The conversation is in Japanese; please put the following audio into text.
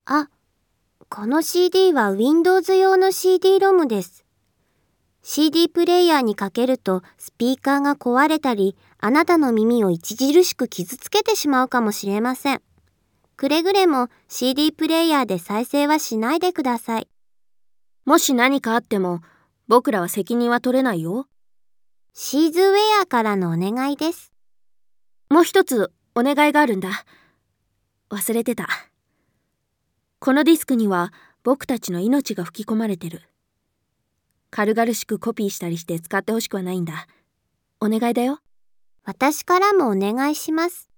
あ、この CD は Windows 用の CD-ROM です。CD プレイヤーにかけるとスピーカーが壊れたり、あなたの耳を著しく傷つけてしまうかもしれません。くれぐれも CD プレイヤーで再生はしないでください。 もし何かあっても、僕らは責任は取れないよ。 シーズウェアからのお願いです。 もう一つお願いがあるんだ。忘れてた。このディスクには僕たちの命が吹き込まれてる。軽々しくコピーしたりして使ってほしくはないんだ。お願いだよ。 私からもお願いします。